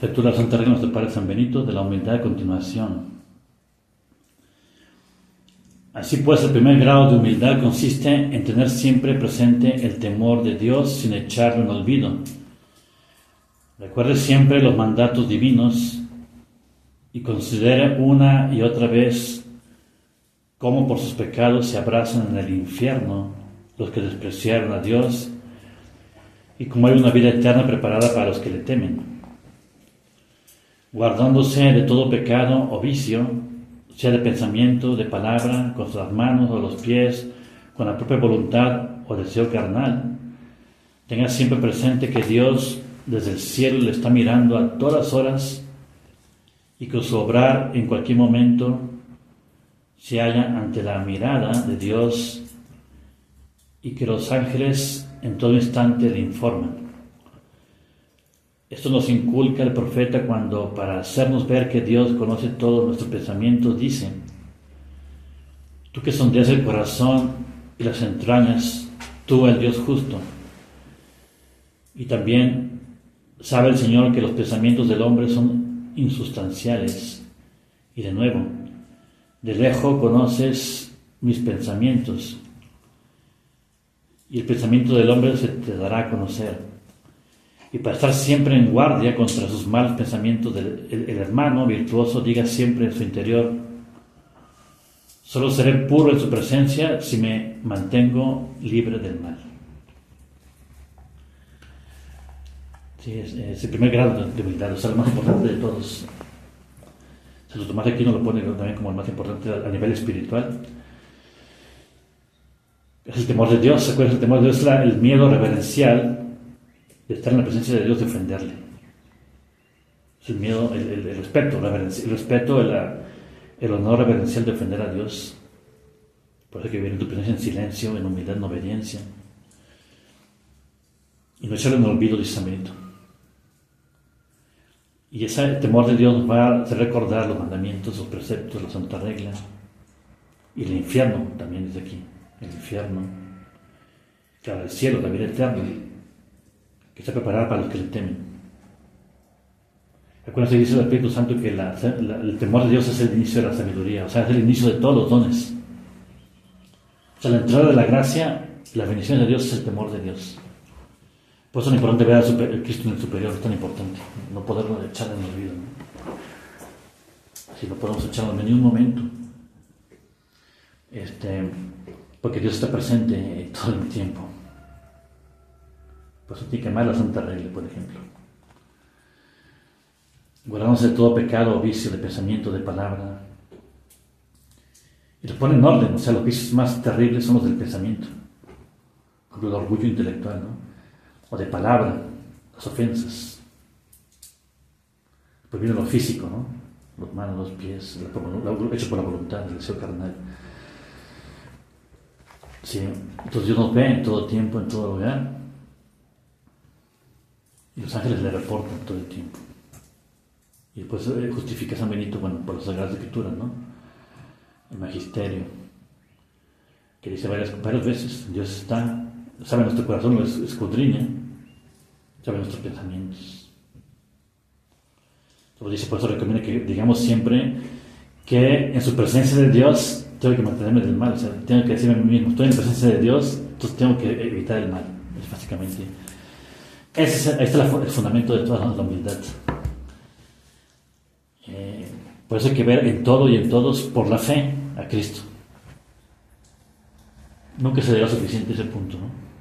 Lectura de la Santa Regla de nuestro Padre San Benito, de la humildad a continuación. Así pues, el primer grado de humildad consiste en tener siempre presente el temor de Dios sin echarlo en olvido. Recuerde siempre los mandatos divinos y considere una y otra vez cómo por sus pecados se abrazan en el infierno los que despreciaron a Dios y cómo hay una vida eterna preparada para los que le temen. Guardándose de todo pecado o vicio, sea de pensamiento, de palabra, con las manos o los pies, con la propia voluntad o deseo carnal, tenga siempre presente que Dios desde el cielo le está mirando a todas horas y que su obrar en cualquier momento se halla ante la mirada de Dios y que los ángeles en todo instante le informan. Esto nos inculca el profeta cuando, para hacernos ver que Dios conoce todos nuestros pensamientos, dice: tú que sondeas el corazón y las entrañas, tú el Dios justo. Y también sabe el Señor que los pensamientos del hombre son insustanciales. Y de nuevo, de lejos conoces mis pensamientos, y el pensamiento del hombre se te dará a conocer. Y para estar siempre en guardia contra sus malos pensamientos, el hermano virtuoso diga siempre en su interior: solo seré puro en su presencia si me mantengo libre del mal. Sí, es el primer grado de humildad, o sea, el más importante de todos. Santo Tomás de Aquino lo pone también como el más importante a nivel espiritual. Es el temor de Dios. ¿Se acuerdan? El temor de Dios es el miedo reverencial de estar en la presencia de Dios, de ofenderle. Es el miedo, el respeto, el honor reverencial de ofender a Dios. Por eso hay que vivir en tu presencia en silencio, en humildad, en obediencia. Y no echarlo en olvido, dice San Benito. Y ese temor de Dios nos va a hacer recordar los mandamientos, los preceptos, la Santa Regla. Y el infierno también desde aquí. El infierno. Claro, el cielo, la vida eterna, que está preparada para los que le temen. Acuérdense, dice el Espíritu Santo que el temor de Dios es el inicio de la sabiduría, o sea, es el inicio de todos los dones. O sea, la entrada de la gracia, la bendición de Dios es el temor de Dios. Por eso es tan importante ver el Cristo en el superior, es tan importante, no poderlo echar en el olvido, ¿no? Así no podemos echarlo en ningún momento. Porque Dios está presente todo el tiempo. Por eso tiene que amar la Santa Regla, por ejemplo. Guardándose de todo pecado o vicio de pensamiento, de palabra. Y los pone en orden, o sea, los vicios más terribles son los del pensamiento. Como el orgullo intelectual, ¿no? O de palabra, las ofensas. Pues viene lo físico, ¿no? Los manos, los pies, hecho por la voluntad, el deseo carnal. Sí, entonces Dios nos ve en todo tiempo, en todo lugar. Y los ángeles le reportan todo el tiempo. Y después justifica San Benito, bueno, por las Sagradas Escrituras, ¿no? El magisterio, que dice varias veces: Dios está, sabe nuestro corazón, lo escudriña, sabe nuestros pensamientos. Entonces dice, por eso recomienda que digamos siempre que en su presencia de Dios tengo que mantenerme del mal, o sea, tengo que decirme a mí mismo: estoy en la presencia de Dios, entonces tengo que evitar el mal. Es básicamente, ahí está el fundamento de toda la humildad. Por eso hay que ver en todo y en todos por la fe a Cristo. Nunca se dará suficiente ese punto, ¿no?